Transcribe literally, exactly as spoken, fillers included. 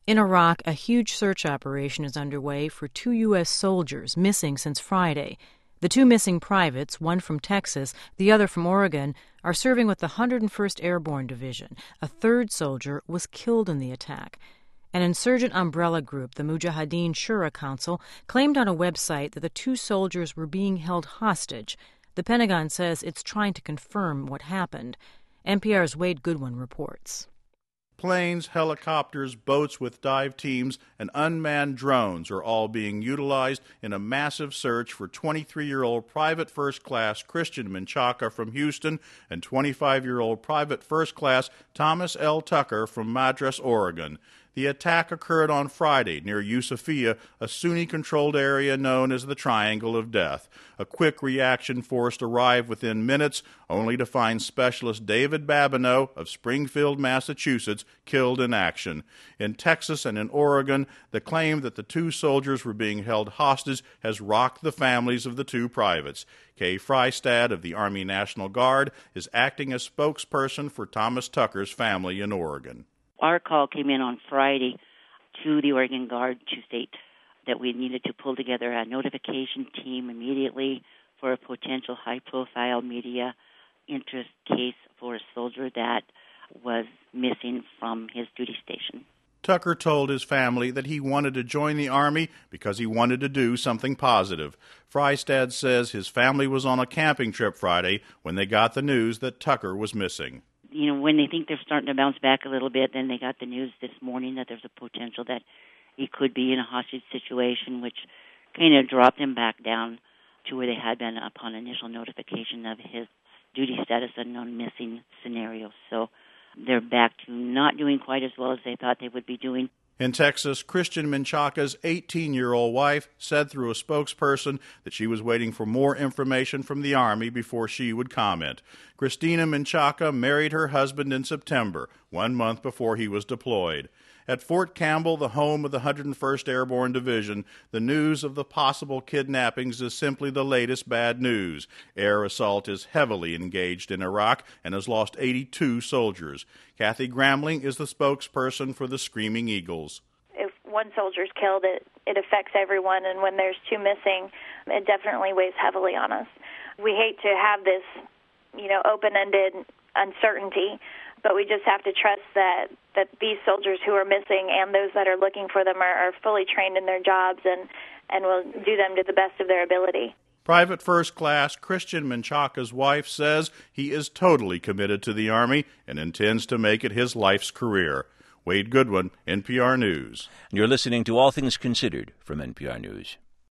In Iraq, a huge search operation is underway for two U S soldiers missing since Friday. The two missing privates, one from Texas, the other from Oregon, are serving with the one hundred first Airborne Division. A third soldier was killed in the attack. An insurgent umbrella group, the Mujahideen Shura Council, claimed on a website that the two soldiers were being held hostage. The Pentagon says it's trying to confirm what happened. N P R's Wade Goodwin reports. Planes, helicopters, boats with dive teams, and unmanned drones are all being utilized in a massive search for twenty-three-year-old Private First Class Christian Menchaca from Houston and twenty-five-year-old Private First Class Thomas L. Tucker from Madras, Oregon. The attack occurred on Friday near Yusufia, a Sunni-controlled area known as the Triangle of Death. A quick reaction force arrived within minutes, only to find Specialist David Babineau of Springfield, Massachusetts, killed in action. In Texas and in Oregon, the claim that the two soldiers were being held hostage has rocked the families of the two privates. Kay Frystad of the Army National Guard is acting as spokesperson for Thomas Tucker's family in Oregon. Our call came in on Friday to the Oregon Guard to state that we needed to pull together a notification team immediately for a potential high-profile media interest case for a soldier that was missing from his duty station. Tucker told his family that he wanted to join the Army because he wanted to do something positive. Frystad says his family was on a camping trip Friday when they got the news that Tucker was missing. You know, when they think they're starting to bounce back a little bit, then they got the news this morning that there's a potential that he could be in a hostage situation, which kind of dropped him back down to where they had been upon initial notification of his duty status unknown missing scenario. So they're back to not doing quite as well as they thought they would be doing. In Texas, Christian Menchaca's eighteen-year-old wife said through a spokesperson that she was waiting for more information from the Army before she would comment. Christina Menchaca married her husband in September, one month before he was deployed. At Fort Campbell, the home of the one hundred first Airborne Division, the news of the possible kidnappings is simply the latest bad news. Air assault is heavily engaged in Iraq and has lost eighty-two soldiers. Kathy Gramling is the spokesperson for the Screaming Eagles. If one soldier's killed, it, it affects everyone, and when there's two missing, it definitely weighs heavily on us. We hate to have this, you know, open-ended uncertainty, but we just have to trust that, that these soldiers who are missing and those that are looking for them are, are fully trained in their jobs and, and will do them to the best of their ability. Private First Class Christian Menchaca's wife says he is totally committed to the Army and intends to make it his life's career. Wade Goodwin, N P R News. You're listening to All Things Considered from N P R News.